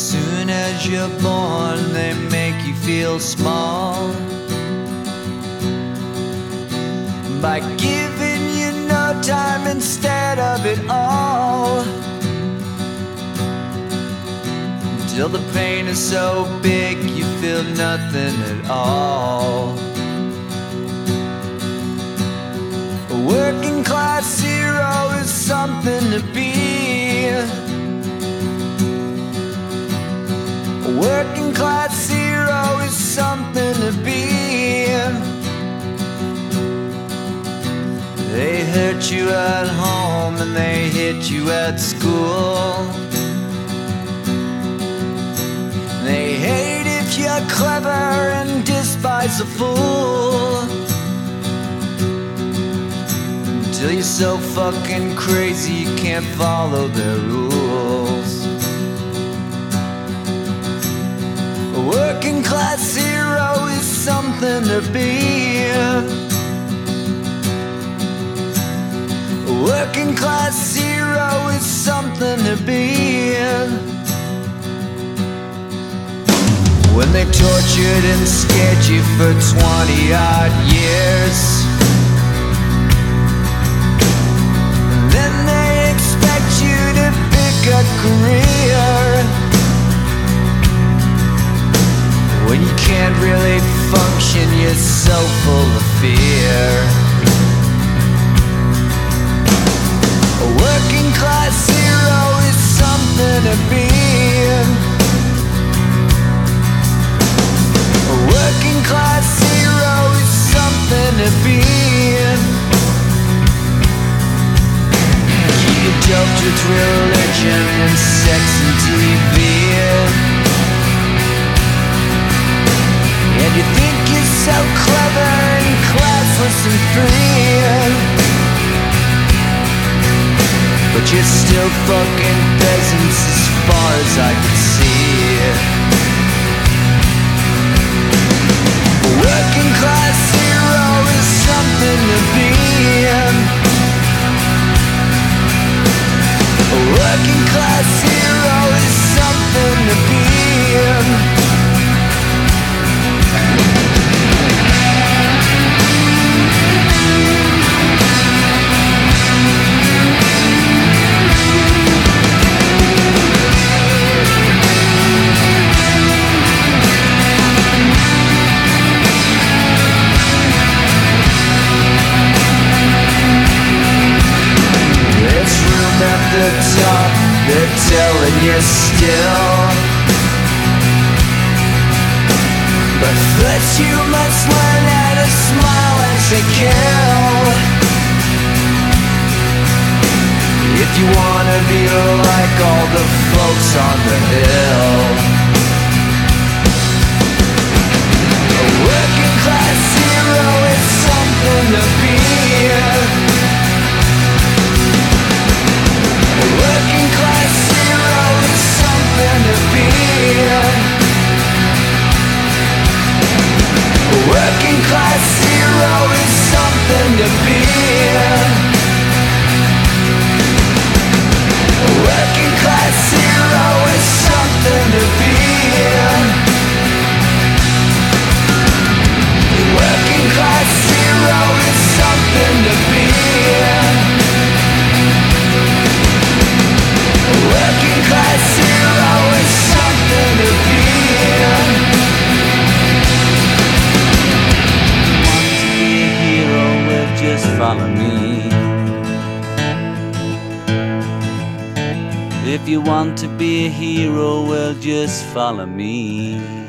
Soon as you're born, they make you feel small by giving you no time instead of it all, till the pain is so big you feel nothing at all. A working class hero is something to be. A working class hero is something to be. They hurt you at home and they hit you at school. They hate if you're clever and despise a fool, until you're so fucking crazy you can't follow their rules. A working class hero is something to be. A working class hero is something to be. When they tortured and scared you for 20-odd years, then they expect you to pick a career, when you can't really function, you're so full of fear. A working class hero is something to be. A working class hero is something to be. You doped with religion and sex and TV, and you think you're so clever and classless and free, but you're still fucking peasants as far as I can see. A working class hero is something to be. A working class hero is something to be. The top, they're telling you still, but first you must learn how to smile and say kill, if you wanna be like all the folks on the hill. A working class hero is something to be. A working class hero is something to be. A working class hero is something to be. A working class hero is something to be. A working class hero is something to be. A working class hero is something to be. If you want to be a hero, well, just follow me. If you want to be a hero, well, just follow me.